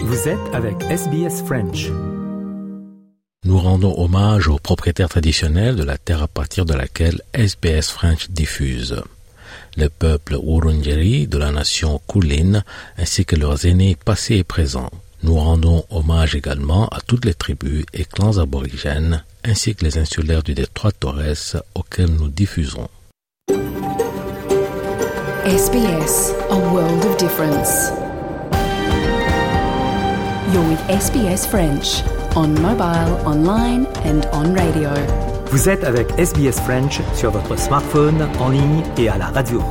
Vous êtes avec SBS French. Nous rendons hommage aux propriétaires traditionnels de la terre à partir de laquelle SBS French diffuse. Le peuple Wurundjeri de la nation Kulin ainsi que leurs aînés passés et présents. Nous rendons hommage également à toutes les tribus et clans aborigènes ainsi que les insulaires du détroit Torres auxquels nous diffusons. SBS, a world of difference. You're with SBS French, on mobile, online and on radio. Vous êtes avec SBS French sur votre smartphone, en ligne et à la radio.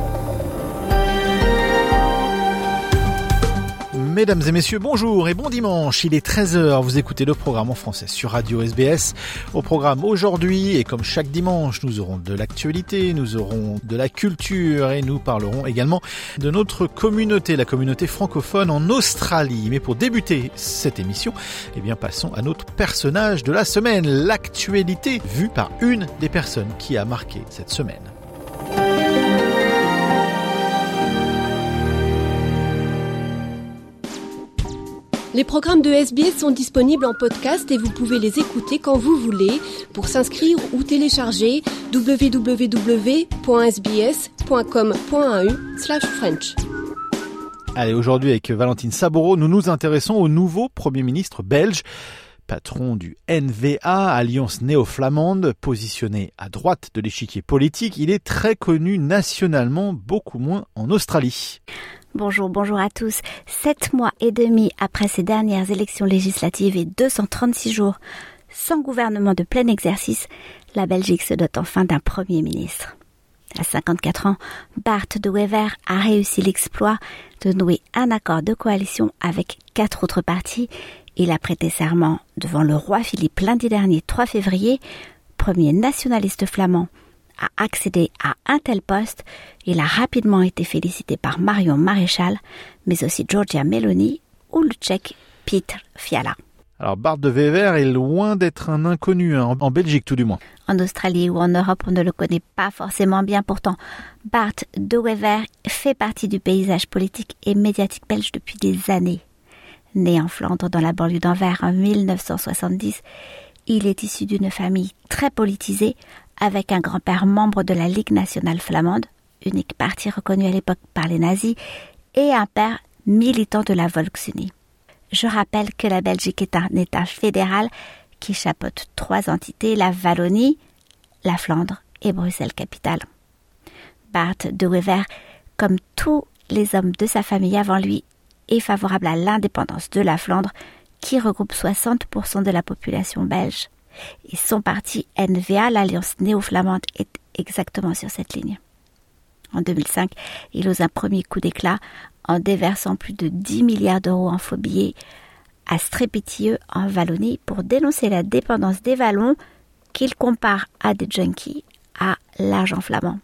Mesdames et messieurs, bonjour et bon dimanche, il est 13h, vous écoutez le programme en français sur Radio SBS. Au programme aujourd'hui, et comme chaque dimanche, nous aurons de l'actualité, nous aurons de la culture et nous parlerons également de notre communauté, la communauté francophone en Australie. Mais pour débuter cette émission, passons à notre personnage de la semaine, l'actualité vue par une des personnes qui a marqué cette semaine. Les programmes de SBS sont disponibles en podcast et vous pouvez les écouter quand vous voulez. Pour s'inscrire ou télécharger, www.sbs.com.au/French. Allez, aujourd'hui avec Valentine Saboureau, nous nous intéressons au nouveau Premier ministre belge. Patron du NVA, Alliance néo-flamande, positionné à droite de l'échiquier politique, il est très connu nationalement, beaucoup moins en Australie. Bonjour à tous. 7 mois et demi après ces dernières élections législatives et 236 jours sans gouvernement de plein exercice, la Belgique se dote enfin d'un Premier ministre. À 54 ans, Bart De Wever a réussi l'exploit de nouer un accord de coalition avec 4 autres partis. Il a prêté serment devant le roi Philippe lundi dernier 3 février, premier nationaliste flamand à accéder à un tel poste. Il a rapidement été félicité par Marion Maréchal, mais aussi Giorgia Meloni ou le Tchèque Petr Fiala. Alors Bart De Wever est loin d'être un inconnu, en Belgique tout du moins. En Australie ou en Europe, on ne le connaît pas forcément bien. Pourtant, Bart De Wever fait partie du paysage politique et médiatique belge depuis des années. Né en Flandre dans la banlieue d'Anvers en 1970, il est issu d'une famille très politisée, avec un grand-père membre de la Ligue nationale flamande, unique parti reconnu à l'époque par les nazis, et un père militant de la Volksunie. Je rappelle que la Belgique est un État fédéral qui chapeaute 3 entités, la Wallonie, la Flandre et Bruxelles-Capitale. Bart De Wever, comme tous les hommes de sa famille avant lui, est favorable à l'indépendance de la Flandre, qui regroupe 60% de la population belge. Et son parti NVA, l'Alliance néo-flamande, est exactement sur cette ligne. En 2005, il ose un premier coup d'éclat en déversant plus de 10 milliards d'euros en faux billets à Strépitieux en Wallonie pour dénoncer la dépendance des Wallons qu'il compare à des junkies à l'argent flamand.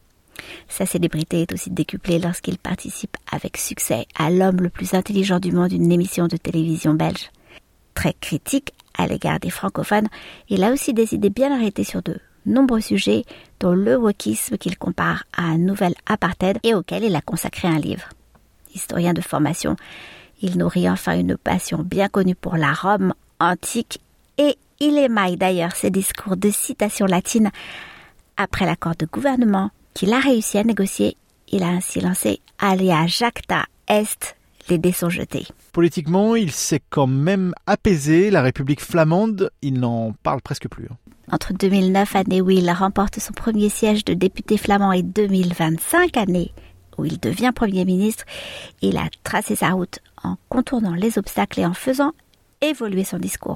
Sa célébrité est aussi décuplée lorsqu'il participe avec succès à l'homme le plus intelligent du monde, une émission de télévision belge. Très critique à l'égard des francophones, il a aussi des idées bien arrêtées sur de nombreux sujets, dont le wokisme qu'il compare à un nouvel apartheid et auquel il a consacré un livre. Historien de formation, il nourrit enfin une passion bien connue pour la Rome antique et il émaille d'ailleurs ses discours de citations latines. Après l'accord de gouvernement qu'il a réussi à négocier, il a ainsi lancé « Alia jacta est », les dés sont jetés. Politiquement, il s'est quand même apaisé. La République flamande, il n'en parle presque plus. Entre 2009, année où il remporte son premier siège de député flamand, et 2025, année où il devient Premier ministre, il a tracé sa route en contournant les obstacles et en faisant évoluer son discours.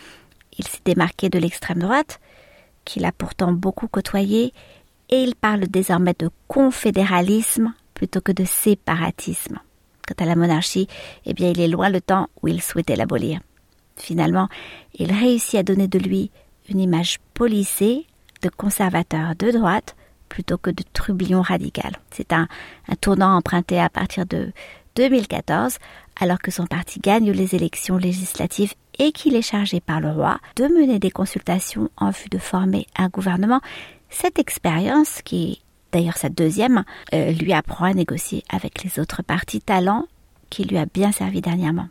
Il s'est démarqué de l'extrême droite, qu'il a pourtant beaucoup côtoyé, et il parle désormais de confédéralisme plutôt que de séparatisme. Quant à la monarchie, il est loin le temps où il souhaitait l'abolir. Finalement, il réussit à donner de lui une image policée de conservateur de droite plutôt que de trublion radical. C'est un tournant emprunté à partir de 2014, alors que son parti gagne les élections législatives et qu'il est chargé par le roi de mener des consultations en vue de former un gouvernement. Cette expérience, qui est d'ailleurs sa deuxième, lui apprend à négocier avec les autres partis, talent qui lui a bien servi dernièrement.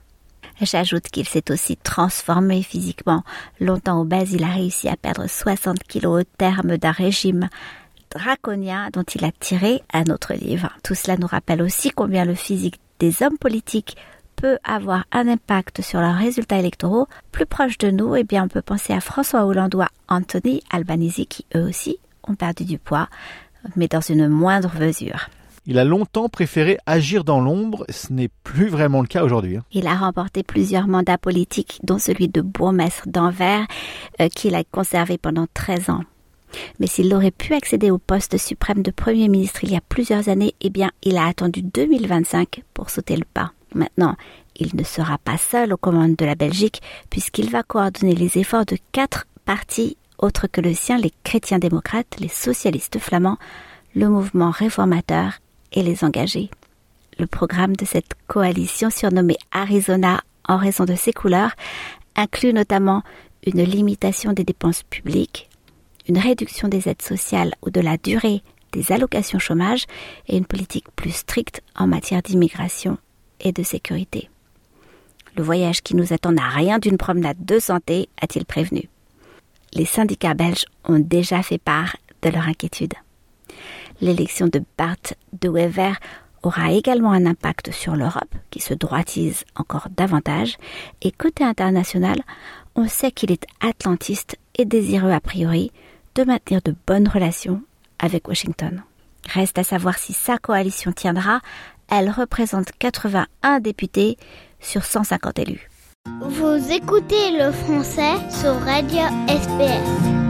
J'ajoute qu'il s'est aussi transformé physiquement. Longtemps obèse, il a réussi à perdre 60 kilos au terme d'un régime draconien dont il a tiré un autre livre. Tout cela nous rappelle aussi combien le physique des hommes politiques peut avoir un impact sur leurs résultats électoraux. Plus proche de nous, on peut penser à François Hollande ou à Anthony Albanese qui eux aussi ont perdu du poids, mais dans une moindre mesure. Il a longtemps préféré agir dans l'ombre, ce n'est plus vraiment le cas aujourd'hui. Il a remporté plusieurs mandats politiques, dont celui de bourgmestre d'Anvers, qu'il a conservé pendant 13 ans. Mais s'il aurait pu accéder au poste suprême de Premier ministre il y a plusieurs années, il a attendu 2025 pour sauter le pas. Maintenant, il ne sera pas seul aux commandes de la Belgique, puisqu'il va coordonner les efforts de 4 partis autres que le sien, les chrétiens démocrates, les socialistes flamands, le mouvement réformateur et les engagés. Le programme de cette coalition, surnommée Arizona en raison de ses couleurs, inclut notamment une limitation des dépenses publiques, une réduction des aides sociales ou de la durée des allocations chômage et une politique plus stricte en matière d'immigration et de sécurité. Le voyage qui nous attend n'a rien d'une promenade de santé, a-t-il prévenu. Les syndicats belges ont déjà fait part de leur inquiétude. L'élection de Bart De Wever aura également un impact sur l'Europe, qui se droitise encore davantage, et côté international, on sait qu'il est atlantiste et désireux a priori de maintenir de bonnes relations avec Washington. Reste à savoir si sa coalition tiendra. Elle représente 81 députés sur 150 élus. Vous écoutez le français sur Radio SBS.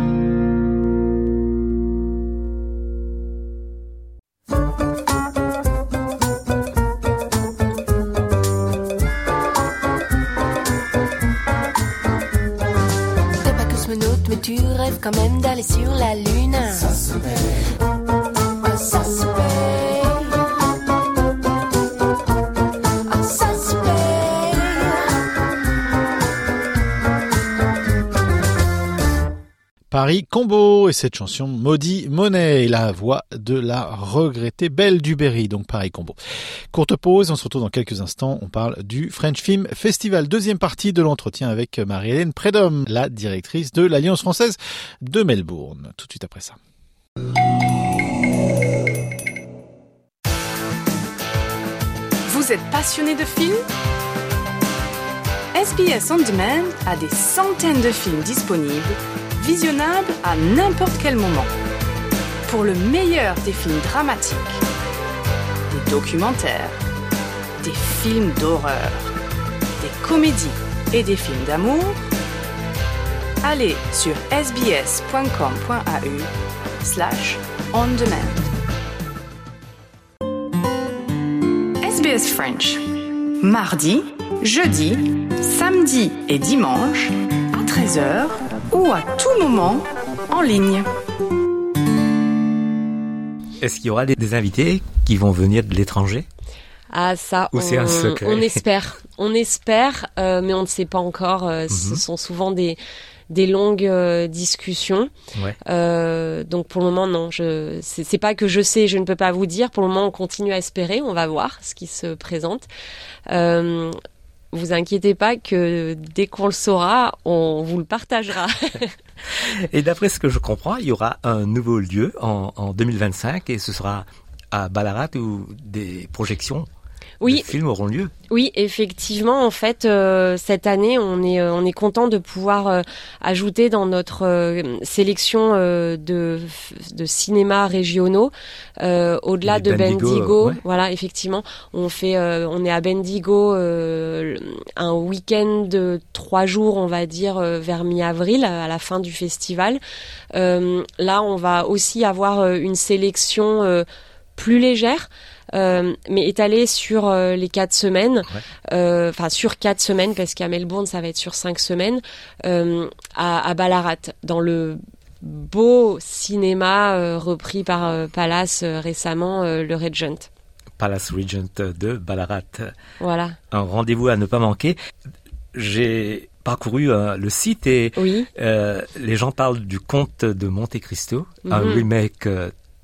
T'es pas cosmonaute, mais tu rêves quand même d'aller sur la Lune. Ça se paye. Ça se paye. Paris Combo et cette chanson Maudit Monet, la voix de la regrettée Belle du Berry, donc Paris Combo. Courte pause, on se retrouve dans quelques instants, on parle du French Film Festival, deuxième partie de l'entretien avec Marie-Hélène Prédhomme, la directrice de l'Alliance française de Melbourne, tout de suite après ça. Vous êtes passionné de films ? SBS On Demand a des centaines de films disponibles, visionnables à n'importe quel moment. Pour le meilleur des films dramatiques, des documentaires, des films d'horreur, des comédies et des films d'amour, allez sur sbs.com.au/ondemand. SBS French. Mardi, jeudi, samedi et dimanche à 13h ou à tout moment en ligne. Est-ce qu'il y aura des invités qui vont venir de l'étranger ? Ah ça, c'est un secret. On espère, mais on ne sait pas encore. Ce sont souvent des longues discussions. Ouais. Donc pour le moment, non. C'est pas que je sais, je ne peux pas vous dire. Pour le moment, on continue à espérer. On va voir ce qui se présente. Vous inquiétez pas que dès qu'on le saura, on vous le partagera. Et d'après ce que je comprends, il y aura un nouveau lieu en 2025 et ce sera à Ballarat où des projections de films auront lieu. Oui, effectivement, en fait, cette année, on est content de pouvoir ajouter dans notre sélection de cinémas régionaux, au-delà de Bendigo. Ouais. Voilà, effectivement, on est à Bendigo un week-end de 3 jours, on va dire, vers mi-avril, à la fin du festival. Là, on va aussi avoir une sélection plus légère. Mais étalé sur les 4 semaines, sur 4 semaines, parce qu'à Melbourne, ça va être sur 5 semaines, à Ballarat, dans le beau cinéma repris par Palace récemment, le Regent. Palace Regent de Ballarat. Voilà. Un rendez-vous à ne pas manquer. J'ai parcouru le site et les gens parlent du Comte de Monte Cristo, un remake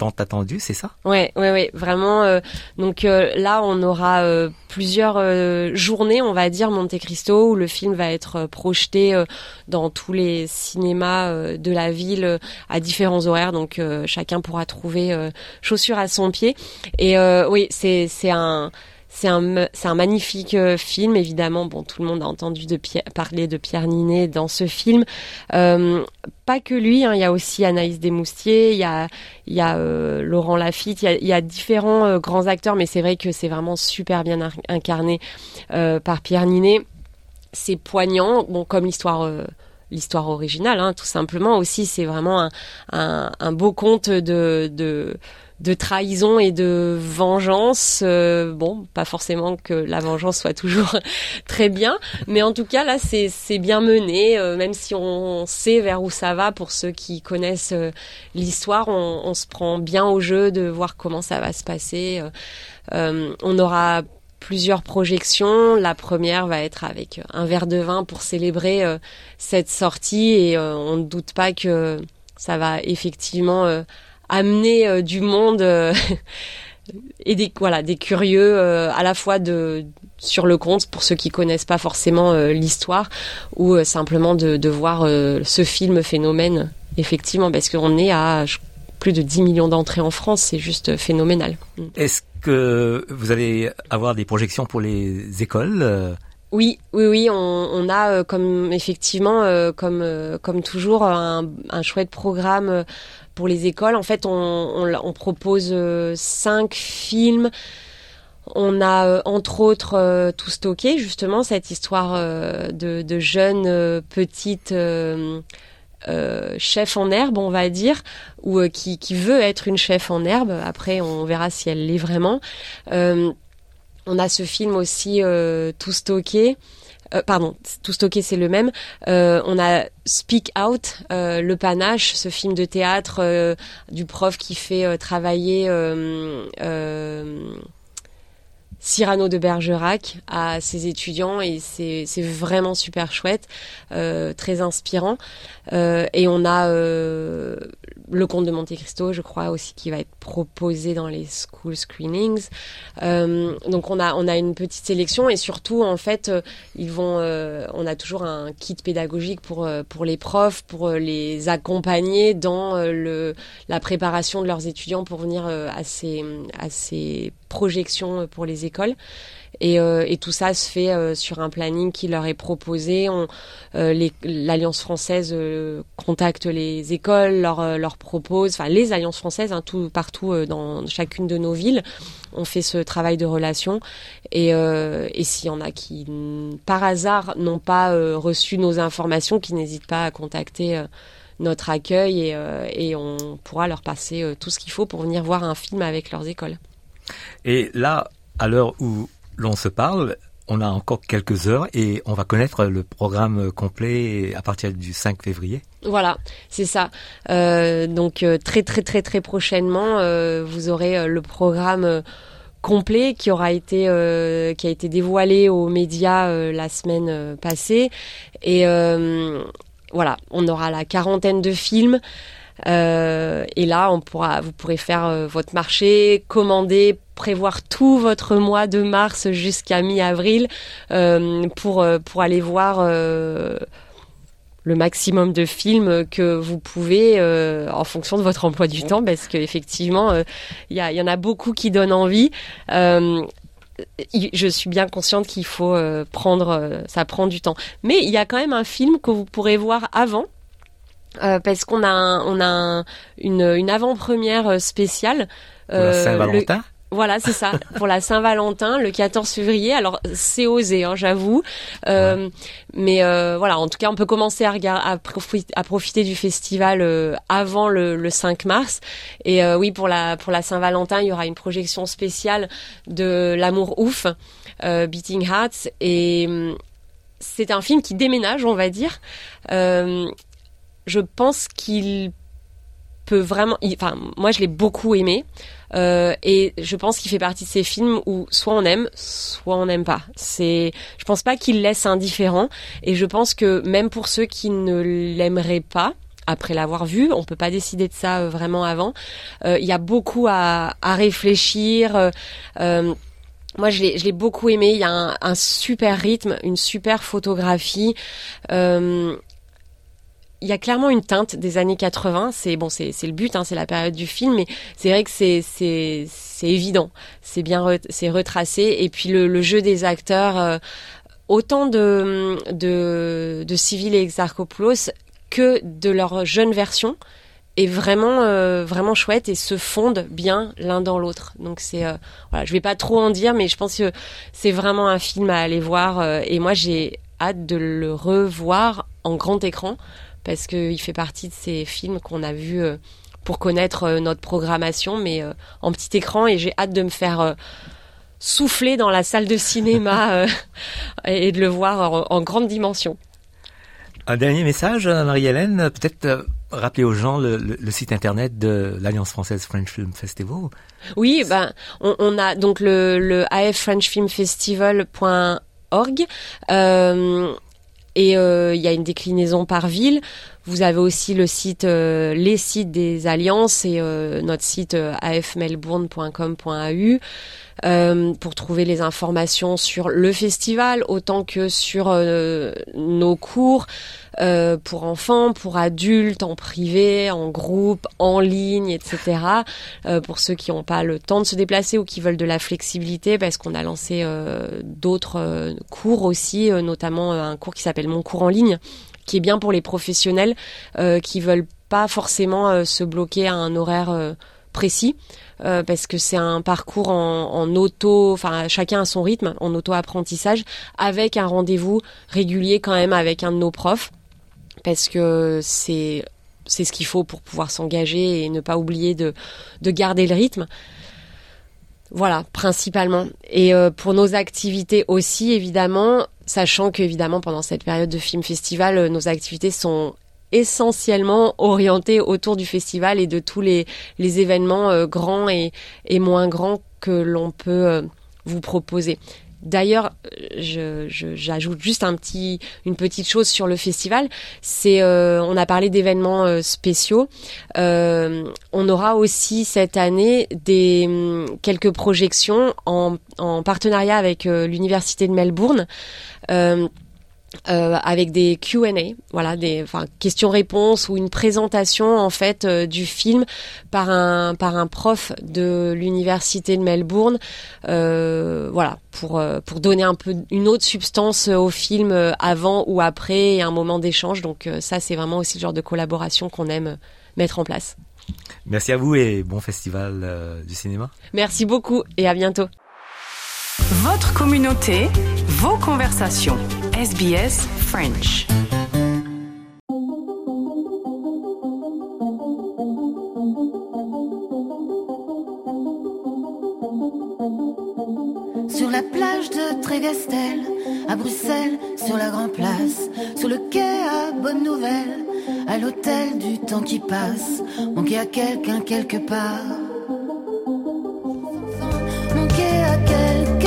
tant attendu, c'est ça? Ouais, vraiment. Donc là, on aura plusieurs journées, on va dire, Monte Cristo, où le film va être projeté dans tous les cinémas de la ville à différents horaires. Donc chacun pourra trouver chaussure à son pied. Et oui, c'est un magnifique film, évidemment. Bon, tout le monde a entendu parler de Pierre Ninet dans ce film. Pas que lui, hein, il y a aussi Anaïs Desmoustiers, il y a Laurent Lafitte, il y a différents grands acteurs, mais c'est vrai que c'est vraiment super bien incarné par Pierre Ninet. C'est poignant, bon, comme l'histoire originale, hein, tout simplement. Aussi, c'est vraiment un beau conte de trahison et de vengeance. Bon, pas forcément que la vengeance soit toujours très bien, mais en tout cas là c'est bien mené, même si on sait vers où ça va. Pour ceux qui connaissent l'histoire, on se prend bien au jeu de voir comment ça va se passer. On aura plusieurs projections. La première va être avec un verre de vin pour célébrer cette sortie, et on ne doute pas que ça va effectivement amener du monde et des curieux à la fois sur le conte, pour ceux qui connaissent pas forcément l'histoire, ou simplement de voir ce film phénomène, effectivement, parce qu'on est à plus de 10 millions d'entrées en France, c'est juste phénoménal. Est-ce que vous allez avoir des projections pour les écoles? Oui, on a comme toujours un chouette programme pour les écoles. En fait, on propose 5 films. On a entre autres Tout stocké, justement, cette histoire de jeunes petites chef en herbe, on va dire, ou qui veut être une chef en herbe. Après, on verra si elle l'est vraiment. On a ce film aussi, Tout stocké. Tout stocké, c'est le même. On a Speak Out, Le Panache, ce film de théâtre du prof qui fait travailler Cyrano de Bergerac à ses étudiants, et c'est vraiment super chouette, très inspirant. Et on a Le Comte de Monte Cristo, je crois aussi, qui va être proposé dans les school screenings. Donc on a une petite sélection, et surtout en fait on a toujours un kit pédagogique pour les profs, pour les accompagner dans la préparation de leurs étudiants pour venir à ces projections pour les écoles. Et tout ça se fait sur un planning qui leur est proposé. L'Alliance française contacte les écoles, leur propose, enfin les Alliances françaises, hein, partout dans chacune de nos villes, on fait ce travail de relation. Et s'il y en a qui, par hasard, n'ont pas reçu nos informations, qui n'hésitent pas à contacter notre accueil, et on pourra leur passer tout ce qu'il faut pour venir voir un film avec leurs écoles. Et là, à l'heure où l'on se parle, on a encore quelques heures et on va connaître le programme complet à partir du 5 février. Voilà, c'est ça. Donc très très très très prochainement, vous aurez le programme complet qui a été dévoilé aux médias la semaine passée. Et voilà, on aura la 40aine de films. Et là, vous pourrez faire votre marché, commander, prévoir tout votre mois de mars jusqu'à mi-avril pour aller voir le maximum de films que vous pouvez en fonction de votre emploi du temps, parce qu'effectivement, il y en a beaucoup qui donnent envie. Je suis bien consciente qu'il faut ça prend du temps. Mais il y a quand même un film que vous pourrez voir avant. Parce qu'on a une avant-première spéciale. Pour la Saint-Valentin. Voilà, c'est ça, pour la Saint-Valentin, le 14 février. Alors, c'est osé, hein, j'avoue. Mais voilà, en tout cas, on peut commencer à profiter du festival avant le 5 mars. Et oui, pour la Saint-Valentin, il y aura une projection spéciale de L'amour ouf, Beating Hearts. Et c'est un film qui déménage, on va dire. Je pense qu'il peut vraiment... moi, je l'ai beaucoup aimé. Et je pense qu'il fait partie de ces films où soit on aime, soit on n'aime pas. Je pense pas qu'il laisse indifférent. Et je pense que même pour ceux qui ne l'aimeraient pas, après l'avoir vu. On peut pas décider de ça vraiment avant. Il y a beaucoup à réfléchir. Moi, je l'ai beaucoup aimé. Il y a un super rythme, une super photographie. Il y a clairement une teinte des années 80. C'est le but, c'est la période du film, mais c'est vrai que c'est évident. C'est bien, c'est retracé. Et puis le jeu des acteurs, autant de Civil et Exarchopoulos que de leur jeune version, est vraiment chouette et se fondent bien l'un dans l'autre. Donc voilà, je vais pas trop en dire, mais je pense que c'est vraiment un film à aller voir. Et moi, j'ai hâte de le revoir en grand écran parce qu'il fait partie de ces films qu'on a vus pour connaître notre programmation, mais en petit écran. Et j'ai hâte de me faire souffler dans la salle de cinéma et de le voir en grande dimension. Un dernier message, Marie-Hélène, peut-être rappeler aux gens le site internet de l'Alliance française French Film Festival. Oui, on a donc le affrenchfilmfestival.org et il y a une déclinaison par ville. Vous avez aussi les sites des alliances et notre site afmelbourne.com.au pour trouver les informations sur le festival autant que sur nos cours pour enfants, pour adultes, en privé, en groupe, en ligne, etc. Pour ceux qui n'ont pas le temps de se déplacer ou qui veulent de la flexibilité, parce qu'on a lancé d'autres cours aussi, notamment un cours qui s'appelle Mon cours en ligne, qui est bien pour les professionnels qui veulent pas forcément se bloquer à un horaire précis, parce que c'est un parcours en auto, enfin chacun à son rythme, en auto-apprentissage, avec un rendez-vous régulier quand même avec un de nos profs, parce que c'est ce qu'il faut pour pouvoir s'engager et ne pas oublier de garder le rythme. Voilà, principalement. Et pour nos activités aussi, évidemment, sachant qu'évidemment, pendant cette période de film festival, nos activités sont essentiellement orientées autour du festival et de tous les événements grands et moins grands que l'on peut vous proposer. D'ailleurs, j'ajoute juste une petite chose sur le festival. On a parlé d'événements spéciaux. On aura aussi cette année quelques projections en partenariat avec l'Université de Melbourne. Avec des Q&A, voilà, questions-réponses ou une présentation en fait du film par un prof de l'université de Melbourne, voilà, pour donner un peu une autre substance au film avant ou après et un moment d'échange. Donc ça, c'est vraiment aussi le genre de collaboration qu'on aime mettre en place. Merci à vous et bon festival du cinéma. Merci beaucoup et à bientôt. Votre communauté, vos conversations. SBS French. Sur la plage de Trégastel, à Bruxelles, sur la Grand Place, sur le quai à Bonne Nouvelle, à l'hôtel du temps qui passe, manquer à quelqu'un quelque part. Manquer à quelqu'un.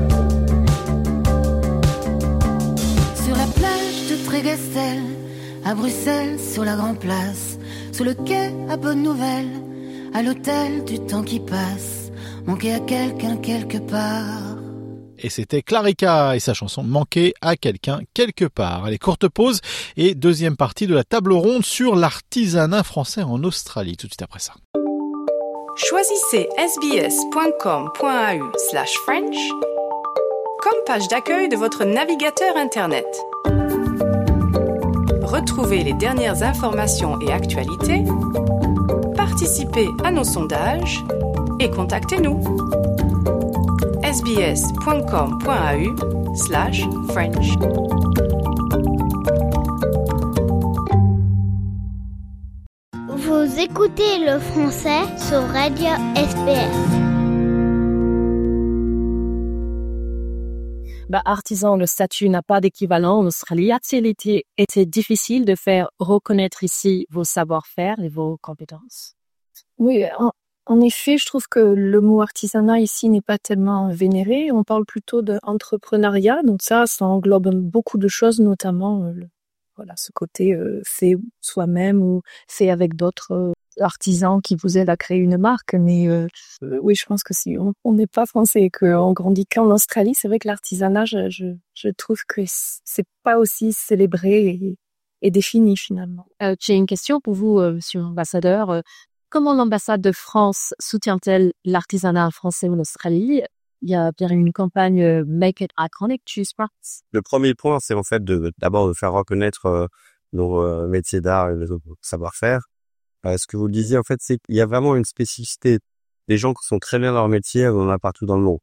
Sur la plage de Trégastel, à Bruxelles, sur la Grand Place, sur le quai à Bonne Nouvelle, à l'hôtel du temps qui passe, manquer à quelqu'un quelque part. Et c'était Clarica et sa chanson Manquer à quelqu'un quelque part. Allez, courte pause et deuxième partie de la table ronde sur l'artisanat français en Australie, tout de suite après ça. Choisissez sbs.com.au/French comme page d'accueil de votre navigateur Internet. Retrouvez les dernières informations et actualités, participez à nos sondages et contactez-nous. sbs.com.au/French. Vous écoutez le français sur Radio SBS. Artisan, le statut n'a pas d'équivalent en Australie. A-t-il été difficile de faire reconnaître ici vos savoir-faire et vos compétences? Oui, en effet, je trouve que le mot artisanat ici n'est pas tellement vénéré. On parle plutôt d'entrepreneuriat, donc ça englobe beaucoup de choses, notamment voilà, ce côté fait soi-même ou fait avec d'autres artisans qui vous aident à créer une marque. Mais oui, je pense que si on n'est pas français et qu'on grandit qu'en Australie, c'est vrai que l'artisanat, je trouve que c'est pas aussi célébré et défini finalement. J'ai une question pour vous, monsieur l'ambassadeur. Comment l'ambassade de France soutient-elle l'artisanat français en Australie? Il y a bien une campagne Make It Iconic, Choose Parts. Le premier point, c'est en fait d'abord de faire reconnaître nos métiers d'art et nos savoir-faire. Ce que vous le disiez, en fait, c'est qu'il y a vraiment une spécificité. Des gens qui sont très bien dans leur métier, on en a partout dans le monde.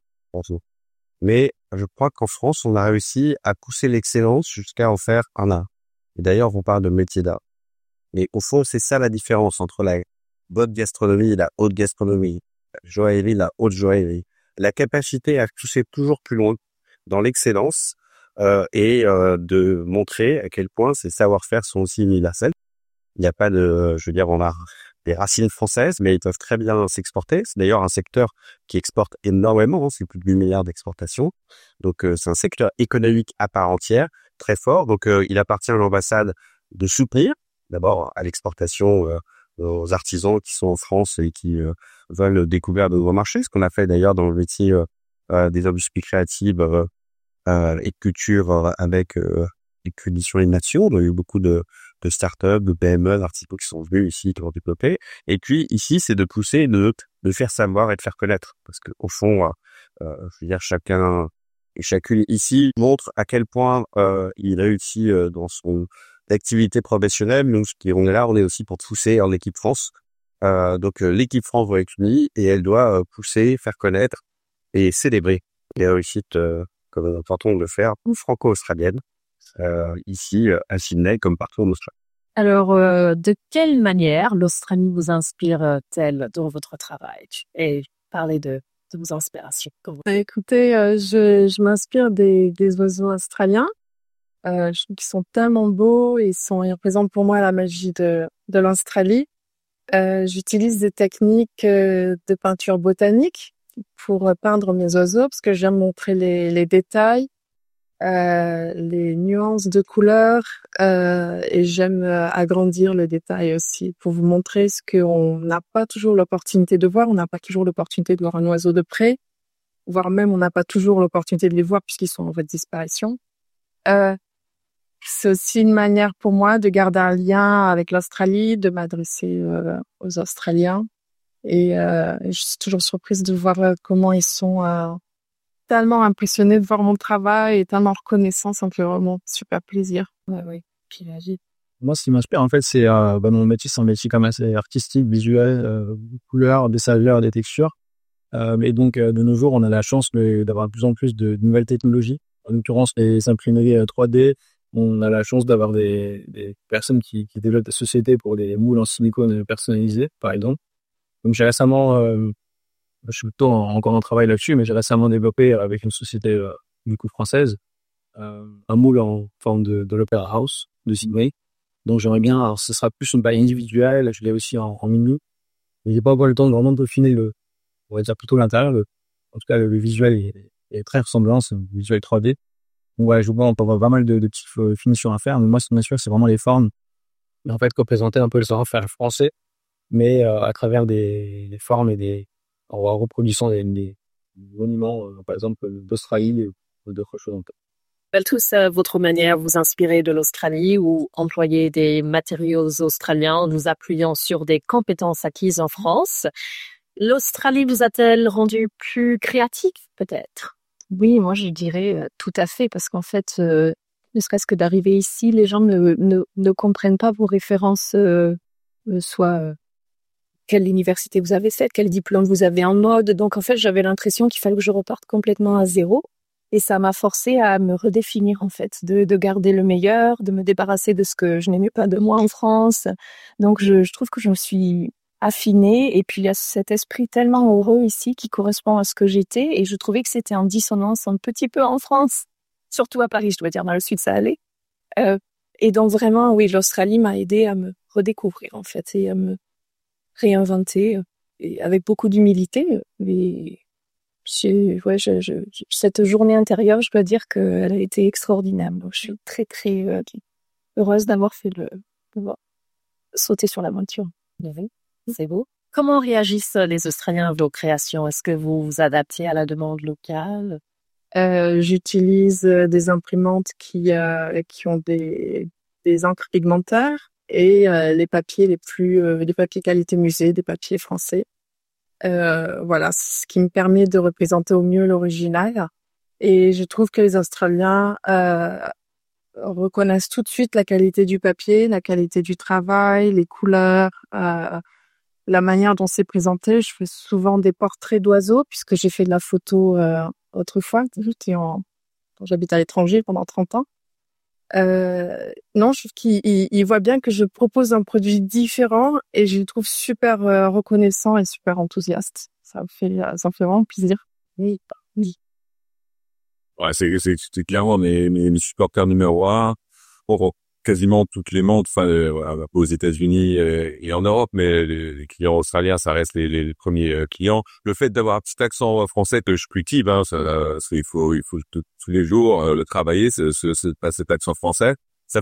Mais je crois qu'en France, on a réussi à pousser l'excellence jusqu'à en faire un art. Et d'ailleurs, on parle de métier d'art. Mais au fond, c'est ça la différence entre la bonne gastronomie et la haute gastronomie, la joaillerie, la haute joaillerie. La capacité à toucher toujours plus loin dans l'excellence et de montrer à quel point ces savoir-faire sont aussi universels. Il n'y a pas de, je veux dire, on a des racines françaises, mais ils peuvent très bien s'exporter. C'est d'ailleurs un secteur qui exporte énormément, c'est plus de 8 milliards d'exportations. Donc c'est un secteur économique à part entière, très fort. Donc il appartient à l'ambassade de soutenir d'abord à l'exportation aux artisans qui sont en France et qui veulent découvrir de nouveaux marchés, ce qu'on a fait d'ailleurs dans le métier des industries créatives et de culture avec l'édition des nations. On a eu beaucoup de startups, de PME, d'artisans qui sont venus ici, qui ont développé. Et puis ici, c'est de pousser, de faire savoir et de faire connaître, parce que au fond, je veux dire, chacun et chacune ici montre à quel point il réussit dans son activité professionnelle. Nous, on est là, on est aussi pour pousser en équipe France. Donc l'équipe France va être unie et elle doit pousser, faire connaître et célébrer les réussites comme nous tentons de le faire, ou franco-australiennes, ici à Sydney comme partout en Australie. Alors, de quelle manière l'Australie vous inspire-t-elle dans votre travail? Et parlez de vos inspirations. Écoutez, je m'inspire des oiseaux australiens. Je trouve qu'ils sont tellement beaux et ils représentent pour moi la magie de l'Australie. J'utilise des techniques de peinture botanique pour peindre mes oiseaux parce que j'aime montrer les détails, les nuances de couleurs et j'aime agrandir le détail aussi pour vous montrer ce qu'on n'a pas toujours l'opportunité de voir. On n'a pas toujours l'opportunité de voir un oiseau de près, voire même on n'a pas toujours l'opportunité de les voir puisqu'ils sont en voie de disparition. C'est aussi une manière pour moi de garder un lien avec l'Australie, de m'adresser aux Australiens. Et je suis toujours surprise de voir comment ils sont tellement impressionnés de voir mon travail et tellement reconnaissants. Ça me fait vraiment super plaisir. Oui. Puis l'agir. Moi, ce qui m'inspire, en fait, c'est mon métier, c'est un métier quand même assez artistique, visuel, des couleurs, des saveurs, des textures. Et donc, de nos jours, on a la chance d'avoir de plus en plus de nouvelles technologies. En l'occurrence, les imprimeries 3D. On a la chance d'avoir des personnes qui développent des sociétés pour des moules en silicone personnalisés, par exemple. Donc j'ai récemment, je suis plutôt encore en travail là-dessus, mais j'ai récemment développé avec une société du coup française un moule en forme de l'Opera House de Sydney. Donc j'aimerais bien, alors ce sera plus une taille individuelle, je l'ai aussi en mini. Mais j'ai pas encore le temps de vraiment peaufiner on va dire plutôt l'intérieur. En tout cas, le visuel est très ressemblant, c'est un visuel 3D. Donc ouais, je vois, on peut avoir pas mal de petites finitions à faire, mais moi, ce qui m'assure, c'est vraiment les formes. Mais en fait, représenter un peu le savoir-faire français, mais à travers des formes et en reproduisant des monuments, par exemple, d'Australie ou d'autres choses. Est-ce tous votre manière vous inspirer de l'Australie ou employer des matériaux australiens en nous appuyant sur des compétences acquises en France? L'Australie vous a-t-elle rendu plus créatif, peut-être? Oui, moi je dirais tout à fait, parce qu'en fait, ne serait-ce que d'arriver ici, les gens ne comprennent pas vos références, soit quelle université vous avez faite, quel diplôme vous avez en mode. Donc en fait, j'avais l'impression qu'il fallait que je reparte complètement à zéro, et ça m'a forcé à me redéfinir en fait, de garder le meilleur, de me débarrasser de ce que je n'aimais pas de moi en France. Donc je trouve que je me suis affinée, et puis il y a cet esprit tellement heureux ici qui correspond à ce que j'étais, et je trouvais que c'était en dissonance un petit peu en France, surtout à Paris, je dois dire, dans le sud ça allait. Et donc vraiment, oui, l'Australie m'a aidée à me redécouvrir en fait, et à me réinventer, et avec beaucoup d'humilité. Et cette journée intérieure, je dois dire qu'elle a été extraordinaire. Donc je suis très très heureuse d'avoir fait sauter sur l'aventure. Oui, c'est beau. Comment réagissent les Australiens à vos créations? Est-ce que vous vous adaptez à la demande locale? J'utilise des imprimantes qui ont des encres pigmentaires et les papiers les papiers qualité musée, des papiers français. Voilà, ce qui me permet de représenter au mieux l'original. Et je trouve que les Australiens reconnaissent tout de suite la qualité du papier, la qualité du travail, les couleurs, la manière dont c'est présenté. Je fais souvent des portraits d'oiseaux puisque j'ai fait de la photo autrefois. J'habite à l'étranger pendant 30 ans. Non, je trouve qu'ils voient bien que je propose un produit différent et je le trouve super reconnaissant et super enthousiaste. Ça me fait vraiment plaisir. Oui. Ouais, c'est clairement mes supporters numéro 1 pour quasiment toutes les montres, aux États-Unis et en Europe, mais les clients australiens, ça reste les premiers clients. Le fait d'avoir un petit accent français que je cultive, il faut tous les jours le travailler, cet accent français. Ça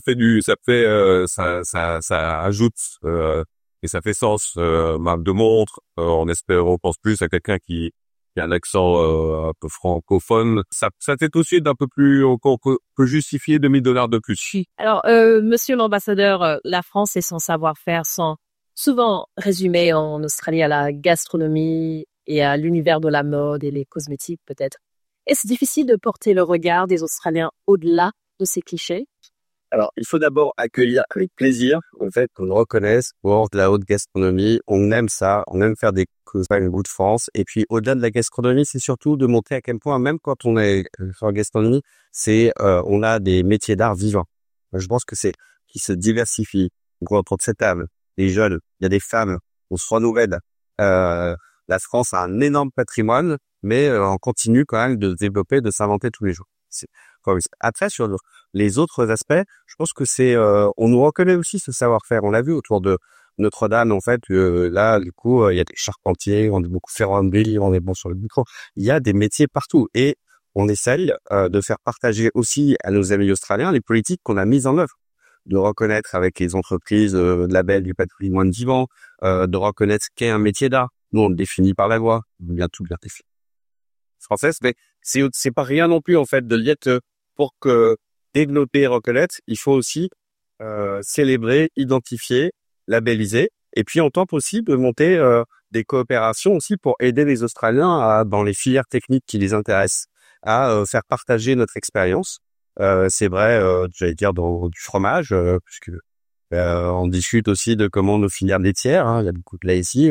ajoute et ça fait sens. Marque de montre, on pense plus à quelqu'un qui a un accent un peu francophone. Ça t'est aussi d'un peu plus, qu'on peut justifier $2,000 de plus. Alors, monsieur l'ambassadeur, la France et son savoir-faire sont souvent résumés en Australie à la gastronomie et à l'univers de la mode et les cosmétiques peut-être. Est-ce difficile de porter le regard des Australiens au-delà de ces clichés? Alors, il faut d'abord accueillir avec plaisir, en fait, qu'on le reconnaisse, pour de la haute gastronomie. On aime ça, on aime faire des campagnes goût de France. Et puis, au-delà de la gastronomie, c'est surtout de montrer à quel point, même quand on est sur la gastronomie, on a des métiers d'art vivants. Je pense que qui se diversifient. Donc, autour de cette table, les jeunes, il y a des femmes, on se renouvelle. La France a un énorme patrimoine, mais on continue quand même de se développer, de s'inventer tous les jours. Après, sur les autres aspects, je pense que on nous reconnaît aussi ce savoir-faire. On l'a vu autour de Notre-Dame, en fait, là, du coup, il y a des charpentiers, on est beaucoup ferronnerie, on est bon sur le micro. Il y a des métiers partout et on essaye de faire partager aussi à nos amis australiens les politiques qu'on a mises en œuvre, de reconnaître avec les entreprises de label du patrimoine vivant, de reconnaître ce qu'est un métier d'art. Nous, on le définit par la loi, on vient tout bien définir. Française, mais c'est pas rien non plus en fait de l'être. Pour que développer et reconnaître, il faut aussi célébrer, identifier, labelliser, et puis on tente aussi de monter des coopérations aussi pour aider les Australiens dans les filières techniques qui les intéressent, à faire partager notre expérience. C'est vrai, j'allais dire dans du fromage, puisque on discute aussi de comment nos filières laitières, il y a beaucoup de lait ici.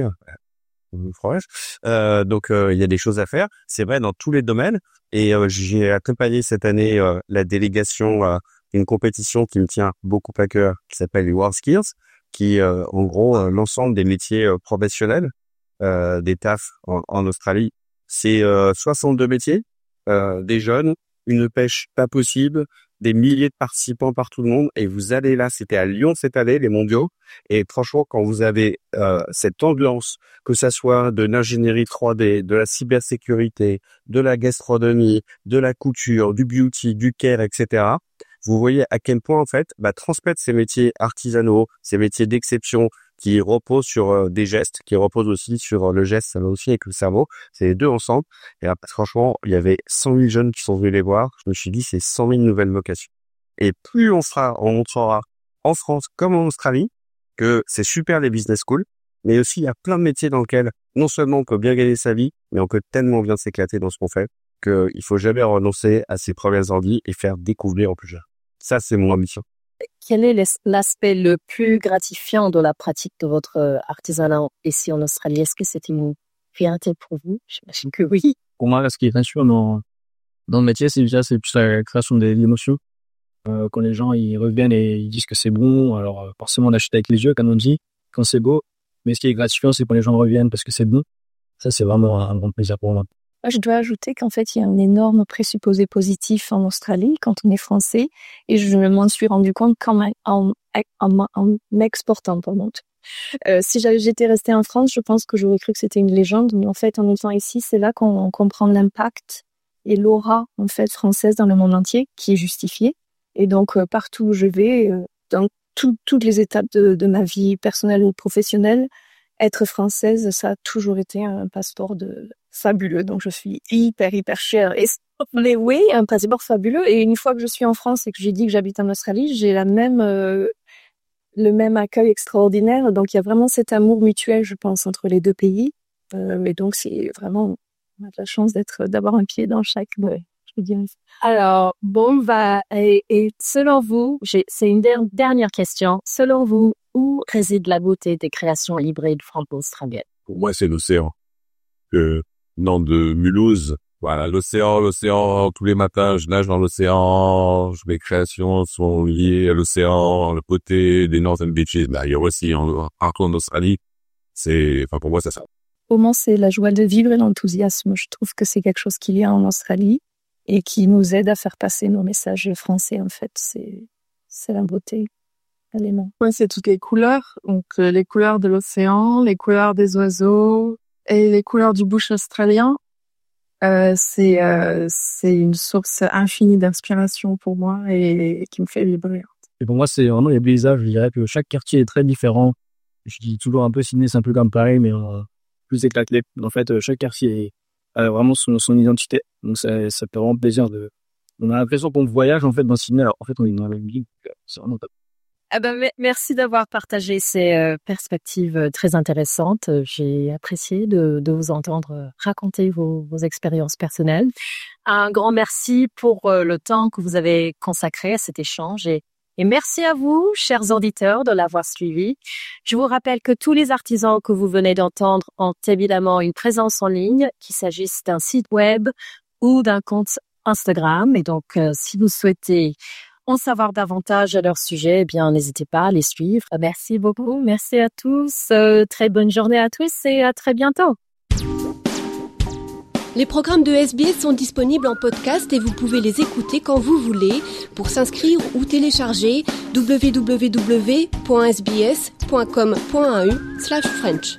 Donc il y a des choses à faire. C'est vrai dans tous les domaines. Et j'ai accompagné cette année la délégation à une compétition qui me tient beaucoup à cœur, qui s'appelle les World Skills, qui en gros l'ensemble des métiers professionnels des TAF en Australie. C'est 62 métiers, des jeunes, une pêche pas possible, des milliers de participants par tout le monde. Et vous allez là, c'était à Lyon cette année, les mondiaux. Et franchement, quand vous avez cette ambiance, que ça soit de l'ingénierie 3D, de la cybersécurité, de la gastronomie, de la couture, du beauty, du care, etc., vous voyez à quel point, en fait, transmettre ces métiers artisanaux, ces métiers d'exception qui reposent sur des gestes, qui reposent aussi sur le geste, ça va aussi avec le cerveau. C'est les deux ensemble. Et là, franchement, il y avait 100 000 jeunes qui sont venus les voir. Je me suis dit, c'est 100 000 nouvelles vocations. Et plus on montrera en France comme en Australie que c'est super les business schools, mais aussi il y a plein de métiers dans lesquels non seulement on peut bien gagner sa vie, mais on peut tellement bien s'éclater dans ce qu'on fait qu'il faut jamais renoncer à ses premières envies et faire découvrir aux plus jeunes. Ça, c'est mon ambition. Quel est l'aspect le plus gratifiant de la pratique de votre artisanat ici en Australie? Est-ce que c'est une fierté pour vous? J'imagine que oui. Pour moi, ce qui est rassurant dans le métier, c'est plus la création des émotions. Quand les gens ils reviennent et ils disent que c'est bon, alors forcément on achète avec les yeux, comme on dit, quand c'est beau. Mais ce qui est gratifiant, c'est quand les gens reviennent parce que c'est bon. Ça, c'est vraiment un grand plaisir pour moi. Je dois ajouter qu'en fait, il y a un énorme présupposé positif en Australie quand on est français, et je m'en suis rendu compte en exportant, pardon. Si j'étais restée en France, je pense que j'aurais cru que c'était une légende, mais en fait, en étant ici, c'est là qu'on comprend l'impact et l'aura en fait française dans le monde entier, qui est justifiée. Et donc partout où je vais, dans toutes les étapes de ma vie personnelle ou professionnelle, être française, ça a toujours été un passeport fabuleux. Donc, je suis hyper fière. Mais oui, un passeport fabuleux. Et une fois que je suis en France et que j'ai dit que j'habite en Australie, j'ai le même accueil extraordinaire. Donc, il y a vraiment cet amour mutuel, je pense, entre les deux pays. Mais donc, c'est vraiment, on a de la chance d'avoir un pied dans chaque. Je dirais. Alors, et selon vous, c'est une dernière question. Selon vous, où réside la beauté des créations hybrides franco-australiennes? Pour moi, c'est l'océan. Non, de Mulhouse. Voilà, l'océan, tous les matins, je nage dans l'océan, mes créations sont liées à l'océan, la beauté des Northern Beaches, d'ailleurs aussi en Australie. Pour moi, c'est ça. Au moins, c'est la joie de vivre et l'enthousiasme. Je trouve que c'est quelque chose qu'il y a en Australie et qui nous aide à faire passer nos messages français, en fait. C'est la beauté. Ouais, c'est toutes les couleurs. Donc, les couleurs de l'océan, les couleurs des oiseaux et les couleurs du bush australien. C'est une source infinie d'inspiration pour moi et qui me fait vibrer. Et pour moi, c'est vraiment les paysages. Je dirais que chaque quartier est très différent. Je dis toujours un peu Sydney, c'est un peu comme Paris, mais plus éclaté. En fait, chaque quartier a vraiment son identité. Donc, ça fait vraiment plaisir on a l'impression qu'on voyage, en fait, dans Sydney. Alors, en fait, on est dans la même ville. C'est vraiment top. Merci d'avoir partagé ces perspectives très intéressantes. J'ai apprécié de vous entendre raconter vos expériences personnelles. Un grand merci pour le temps que vous avez consacré à cet échange et merci à vous, chers auditeurs, de l'avoir suivi. Je vous rappelle que tous les artisans que vous venez d'entendre ont évidemment une présence en ligne, qu'il s'agisse d'un site web ou d'un compte Instagram. Et donc, si vous souhaitez en savoir davantage à leur sujet, eh bien, n'hésitez pas à les suivre. Merci beaucoup. Merci à tous. Très bonne journée à tous et à très bientôt. Les programmes de SBS sont disponibles en podcast et vous pouvez les écouter quand vous voulez. Pour s'inscrire ou télécharger, www.sbs.com.au/French.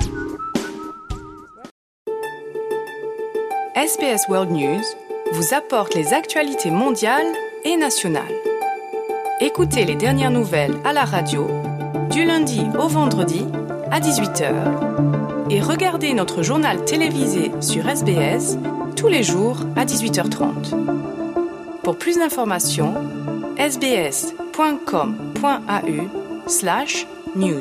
SBS World News vous apporte les actualités mondiales et nationales. Écoutez les dernières nouvelles à la radio, du lundi au vendredi à 18h. Et regardez notre journal télévisé sur SBS tous les jours à 18h30. Pour plus d'informations, sbs.com.au/news.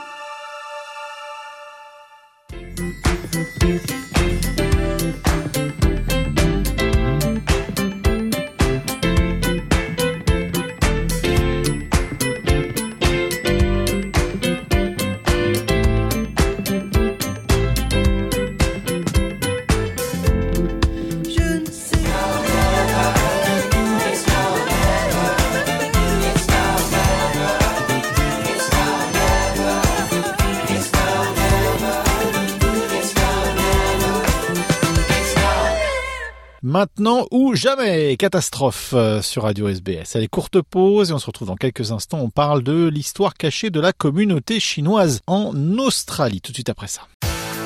Maintenant ou jamais, catastrophe sur Radio SBS. Allez, courte pause et on se retrouve dans quelques instants. On parle de l'histoire cachée de la communauté chinoise en Australie. Tout de suite après ça.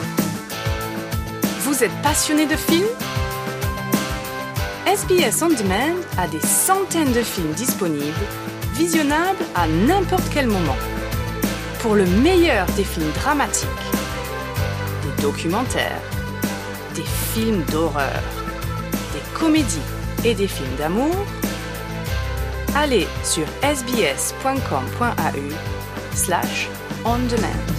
Vous êtes passionné de films ? SBS On Demand a des centaines de films disponibles, visionnables à n'importe quel moment. Pour le meilleur des films dramatiques, des documentaires, des films d'horreur, des comédies et des films d'amour, allez sur sbs.com.au/ondemand.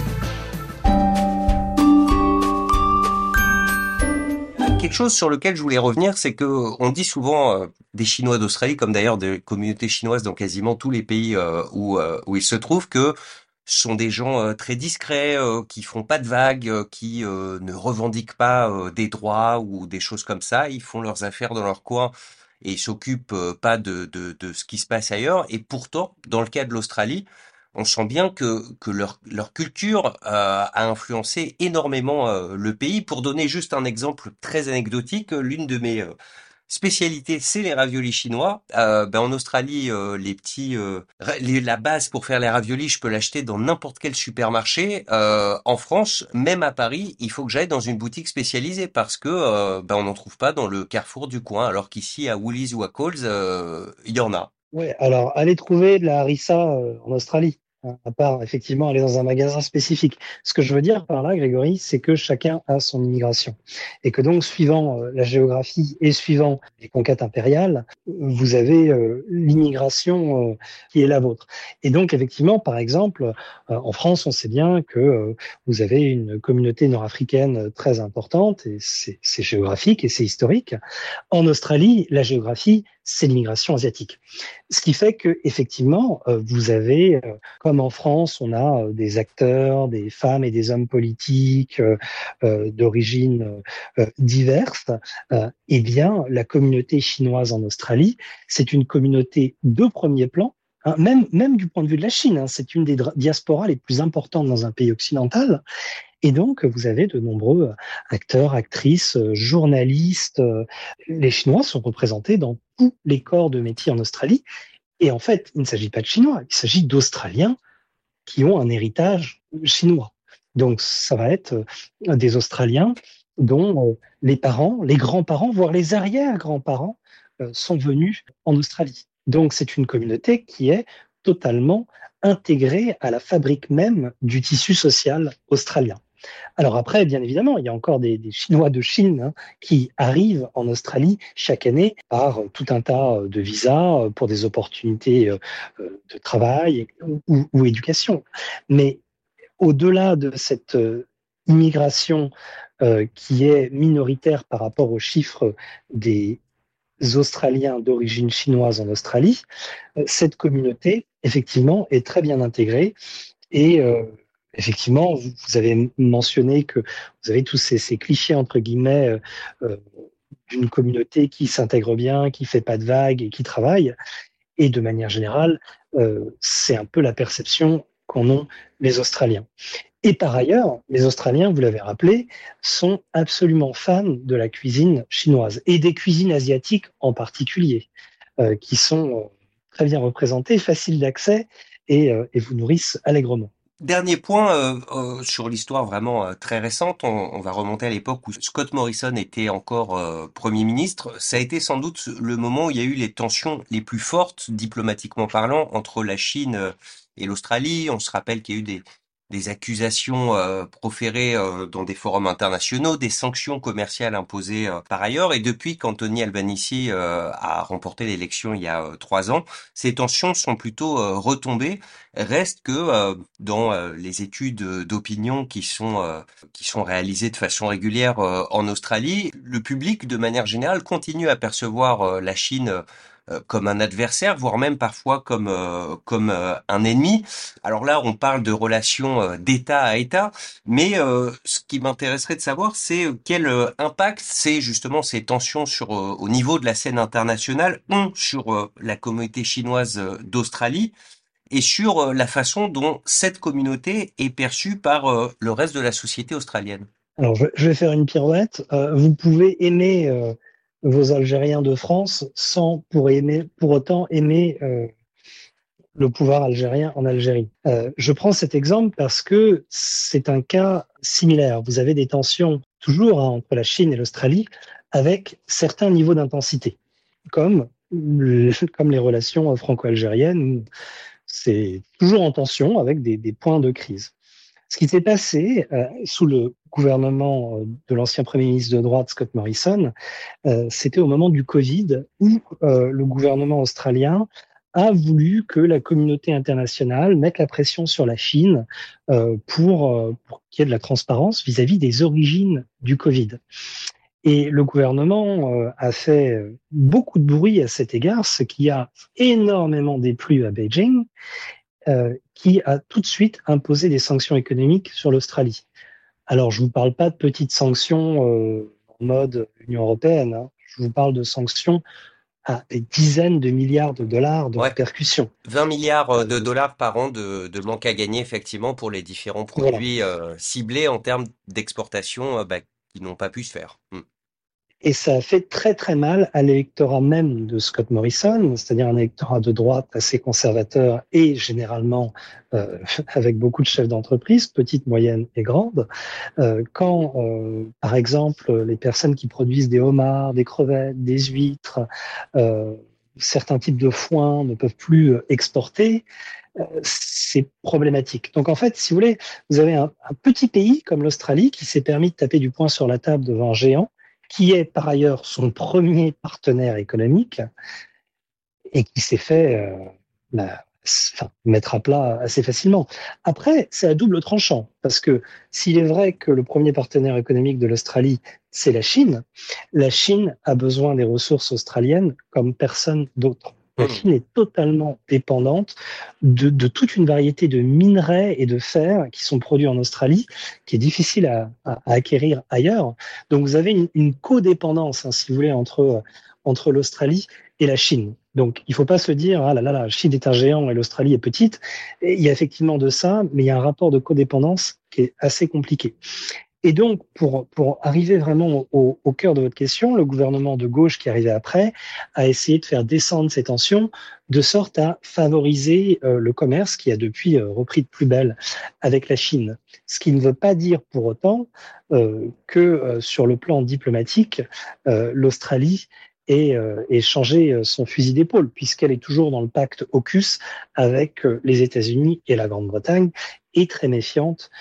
Quelque chose sur lequel je voulais revenir, c'est que on dit souvent des Chinois d'Australie, comme d'ailleurs des communautés chinoises dans quasiment tous les pays où ils se trouvent, que ce sont des gens très discrets, qui font pas de vagues, qui ne revendiquent pas des droits ou des choses comme ça. Ils font leurs affaires dans leur coin et ils s'occupent pas de ce qui se passe ailleurs. Et pourtant, dans le cas de l'Australie, on sent bien que leur culture a influencé énormément le pays. Pour donner juste un exemple très anecdotique, l'une de mes spécialités, c'est les raviolis chinois. En Australie, la base pour faire les raviolis, je peux l'acheter dans n'importe quel supermarché. En France, même à Paris, il faut que j'aille dans une boutique spécialisée parce que on n'en trouve pas dans le Carrefour du coin, alors qu'ici à Woolies ou à Coles, il y en a. Ouais, alors allez trouver de la harissa en Australie, hein, à part effectivement aller dans un magasin spécifique. Ce que je veux dire par là, Grégory, c'est que chacun a son immigration et que donc suivant la géographie et suivant les conquêtes impériales, vous avez l'immigration qui est la vôtre. Et donc effectivement, par exemple, en France, on sait bien que vous avez une communauté nord-africaine très importante et c'est géographique et c'est historique. En Australie, la géographie, c'est l'immigration asiatique. Ce qui fait que effectivement, vous avez, comme en France, on a des acteurs, des femmes et des hommes politiques d'origine diverses. Eh bien, la communauté chinoise en Australie, c'est une communauté de premier plan. Hein, même du point de vue de la Chine, hein, c'est une des diasporas les plus importantes dans un pays occidental. Et donc, vous avez de nombreux acteurs, actrices, journalistes. Les Chinois sont représentés dans tous les corps de métier en Australie. Et en fait, il ne s'agit pas de Chinois, il s'agit d'Australiens qui ont un héritage chinois. Donc, ça va être des Australiens dont les parents, les grands-parents, voire les arrière-grands-parents sont venus en Australie. Donc, c'est une communauté qui est totalement intégrée à la fabrique même du tissu social australien. Alors après, bien évidemment, il y a encore des Chinois de Chine hein, qui arrivent en Australie chaque année par tout un tas de visas pour des opportunités de travail ou éducation. Mais au-delà de cette immigration qui est minoritaire par rapport aux chiffres des Australiens d'origine chinoise en Australie, cette communauté, effectivement, est très bien intégrée et effectivement, vous avez mentionné que vous avez tous ces clichés, entre guillemets, d'une communauté qui s'intègre bien, qui fait pas de vagues et qui travaille. Et de manière générale, c'est un peu la perception qu'en ont les Australiens. Et par ailleurs, les Australiens, vous l'avez rappelé, sont absolument fans de la cuisine chinoise et des cuisines asiatiques en particulier, qui sont très bien représentées, faciles d'accès et vous nourrissent allègrement. Dernier point sur l'histoire vraiment très récente, on va remonter à l'époque où Scott Morrison était encore Premier ministre. Ça a été sans doute le moment où il y a eu les tensions les plus fortes, diplomatiquement parlant, entre la Chine et l'Australie. On se rappelle qu'il y a eu des accusations proférées dans des forums internationaux, des sanctions commerciales imposées par ailleurs. Et depuis qu'Anthony Albanese a remporté l'élection il y a 3 ans, ces tensions sont plutôt retombées. Reste que dans les études d'opinion qui sont réalisées de façon régulière en Australie, le public de manière générale continue à percevoir la Chine comme un adversaire, voire même parfois comme un ennemi. Alors là, on parle de relations d'État à État, mais ce qui m'intéresserait de savoir, c'est quel impact c'est justement ces tensions sur au niveau de la scène internationale ont sur la communauté chinoise d'Australie et sur la façon dont cette communauté est perçue par le reste de la société australienne. Alors, je vais faire une pirouette. Vous pouvez aimer vos Algériens de France sans pour autant aimer le pouvoir algérien en Algérie. Je prends cet exemple parce que c'est un cas similaire. Vous avez des tensions toujours entre la Chine et l'Australie avec certains niveaux d'intensité, comme les relations franco-algériennes où c'est toujours en tension avec des points de crise. Ce qui s'est passé sous le gouvernement de l'ancien Premier ministre de droite, Scott Morrison, c'était au moment du Covid où le gouvernement australien a voulu que la communauté internationale mette la pression sur la Chine pour qu'il y ait de la transparence vis-à-vis des origines du Covid. Et le gouvernement a fait beaucoup de bruit à cet égard, ce qui a énormément déplu à Beijing, qui a tout de suite imposé des sanctions économiques sur l'Australie. Alors, je vous parle pas de petites sanctions en mode Union européenne, hein. Je vous parle de sanctions à des dizaines de milliards de dollars de répercussions. 20 milliards de dollars par an de manque à gagner, effectivement, pour les différents produits ciblés en termes d'exportation qui n'ont pas pu se faire. Et ça a fait très très mal à l'électorat même de Scott Morrison, c'est-à-dire un électorat de droite assez conservateur et généralement avec beaucoup de chefs d'entreprise, petites, moyennes et grandes. Quand, par exemple, les personnes qui produisent des homards, des crevettes, des huîtres certains types de foin ne peuvent plus exporter, c'est problématique. Donc en fait, si vous voulez, vous avez un petit pays comme l'Australie qui s'est permis de taper du poing sur la table devant un géant, qui est par ailleurs son premier partenaire économique et qui s'est fait mettre à plat assez facilement. Après, c'est à double tranchant, parce que s'il est vrai que le premier partenaire économique de l'Australie, c'est la Chine a besoin des ressources australiennes comme personne d'autre. La Chine est totalement dépendante de toute une variété de minerais et de fer qui sont produits en Australie, qui est difficile à acquérir ailleurs. Donc vous avez une codépendance, si vous voulez, entre l'Australie et la Chine. Donc il ne faut pas se dire ah là là, la Chine est un géant et l'Australie est petite. Et il y a effectivement de ça, mais il y a un rapport de codépendance qui est assez compliqué. Et donc, pour arriver vraiment au cœur de votre question, le gouvernement de gauche qui arrivait après a essayé de faire descendre ces tensions de sorte à favoriser le commerce qui a depuis repris de plus belle avec la Chine. Ce qui ne veut pas dire pour autant que sur le plan diplomatique, l'Australie ait changé son fusil d'épaule, puisqu'elle est toujours dans le pacte AUKUS avec les États-Unis et la Grande-Bretagne, et très méfiante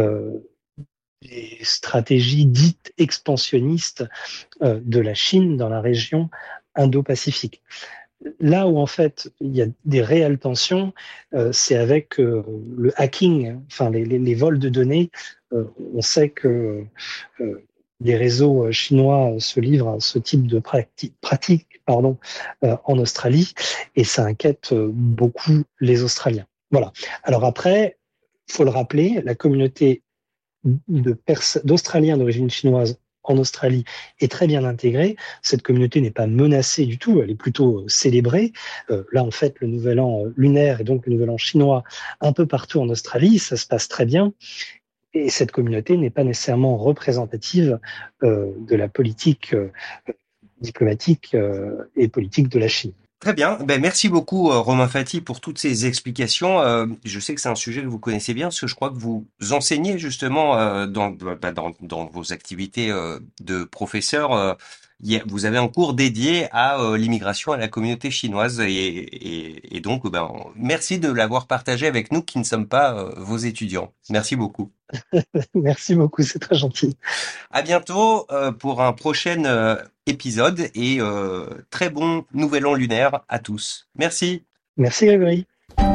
des stratégies dites expansionnistes de la Chine dans la région Indo-Pacifique. Là où en fait il y a des réelles tensions, c'est avec le hacking, enfin les vols de données. On sait que les réseaux chinois se livrent à ce type de pratique en Australie, et ça inquiète beaucoup les Australiens. Voilà. Alors après, faut le rappeler, la communauté d'Australiens d'origine chinoise en Australie est très bien intégrée. Cette communauté n'est pas menacée du tout, elle est plutôt célébrée. Là, en fait, le nouvel an lunaire et donc le nouvel an chinois un peu partout en Australie, ça se passe très bien. Et cette communauté n'est pas nécessairement représentative de la politique diplomatique et politique de la Chine. Très bien. Merci beaucoup, Romain Faty, pour toutes ces explications. Je sais que c'est un sujet que vous connaissez bien, parce que je crois que vous enseignez justement dans vos activités de professeur. Vous avez un cours dédié à l'immigration à la communauté chinoise, et donc merci de l'avoir partagé avec nous qui ne sommes pas vos étudiants. Merci beaucoup. Merci beaucoup, c'est très gentil. À bientôt pour un prochain épisode, et très bon nouvel an lunaire à tous. Merci. Merci Grégory.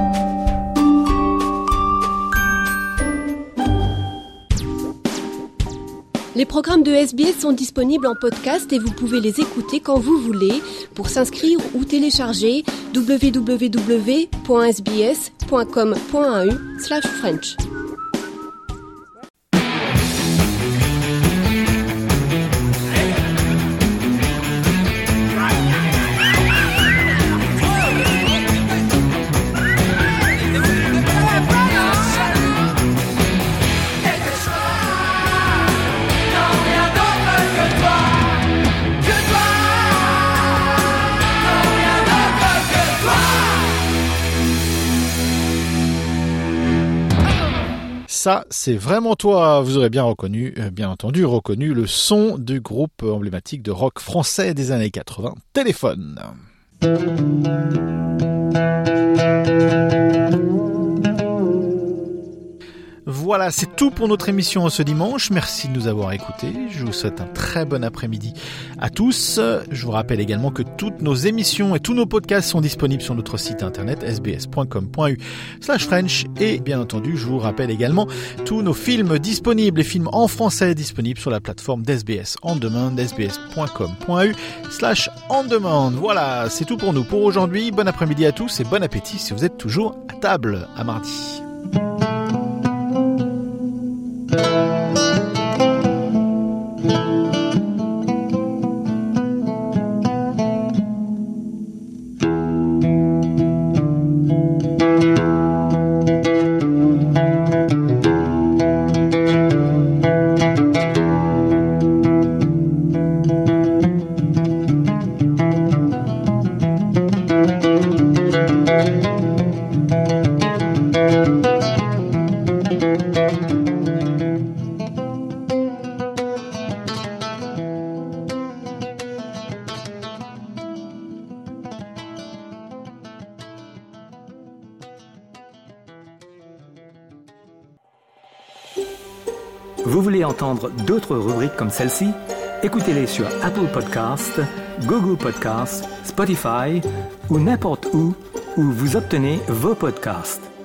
Les programmes de SBS sont disponibles en podcast et vous pouvez les écouter quand vous voulez. Pour s'inscrire ou télécharger, www.sbs.com.au/French. Ça, c'est vraiment toi. Vous aurez bien entendu le son du groupe emblématique de rock français des années 80, Téléphone. Voilà, c'est tout pour notre émission ce dimanche. Merci de nous avoir écoutés. Je vous souhaite un très bon après-midi à tous. Je vous rappelle également que toutes nos émissions et tous nos podcasts sont disponibles sur notre site internet sbs.com.au/French. Et bien entendu, je vous rappelle également tous nos films disponibles, les films en français disponibles sur la plateforme d'SBS On Demand, sbs.com.au/ondemand. Voilà, c'est tout pour nous pour aujourd'hui. Bon après-midi à tous et bon appétit si vous êtes toujours à table. À mardi. Vous voulez entendre d'autres rubriques comme celle-ci? Écoutez-les sur Apple Podcasts, Google Podcasts, Spotify ou n'importe où vous obtenez vos podcasts.